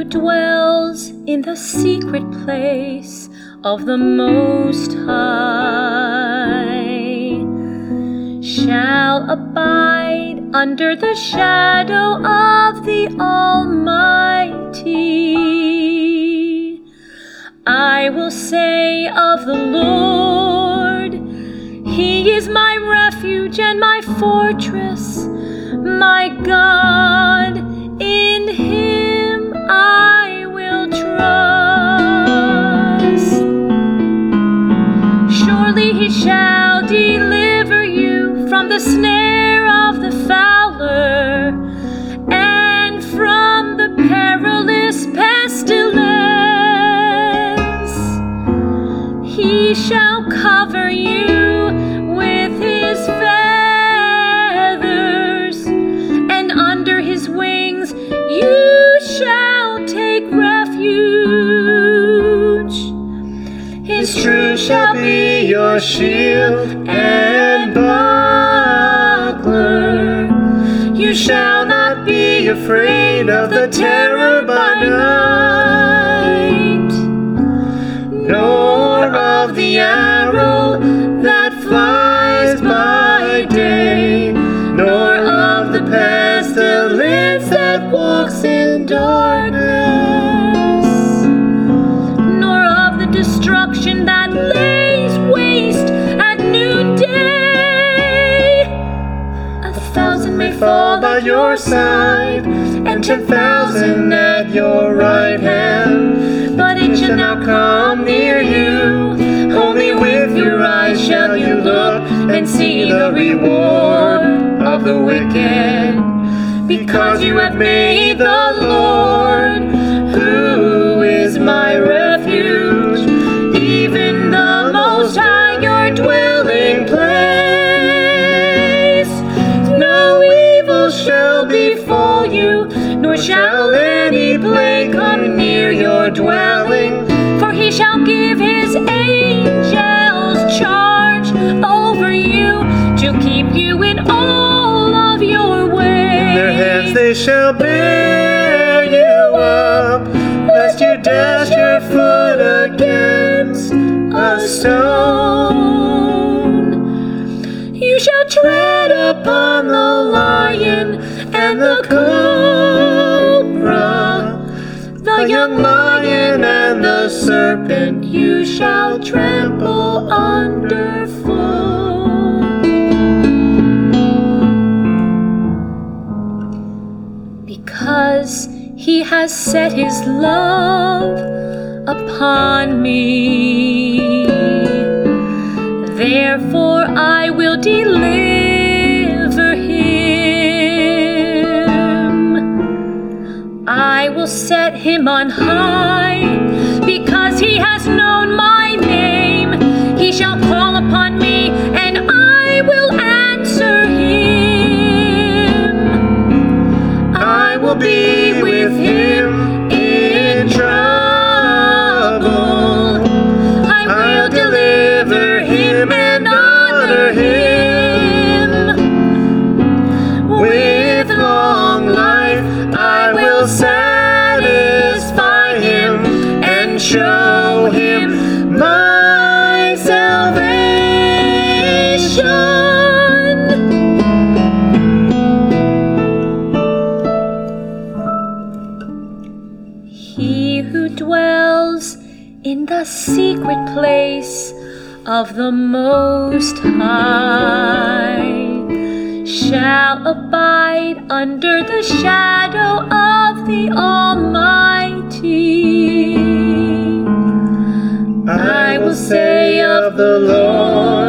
dwells in the secret place of the Most High shall abide under the shadow of the Almighty. I will say of the Lord, He is my refuge and my fortress, my God, in Him I will trust. Surely He shall deliver you from the snare of the fowler and from the perilous pestilence. He shall cover you with His feathers, and under His wings you shall take refuge. His truth shall be your shield and buckler. You shall not be afraid of the terror by night, nor of the arrow that flies by day, nor of the pestilence that walks in darkness, nor of the destruction that lays waste at noonday. 1,000 may fall at your side, and 10,000 at your right hand, but it shall not come near you. Only with your eyes shall you look and see the reward of the wicked, because you have made the Lord, who is my refuge, even the Most High, your dwelling place. No evil shall befall you, nor shall any plague come near your dwelling, for He shall give His angels charge over you to keep you in all of your ways. In their hands they shall bear you up, lest you dash your foot against a stone. You shall tread upon the lion and the cobra, the young lion and the serpent you shall trample underfoot. Because He has set His love upon me, therefore I will deliver Him. I will set Him on high, because He has known my name. He shall call upon me, and I will answer Him. I will be with Him in trouble. I will deliver Him and honor Him. With long life I will satisfy Him and show Him my salvation. He who dwells in the secret place of the Most High shall abide under the shadow of the Almighty. I will say of the Lord,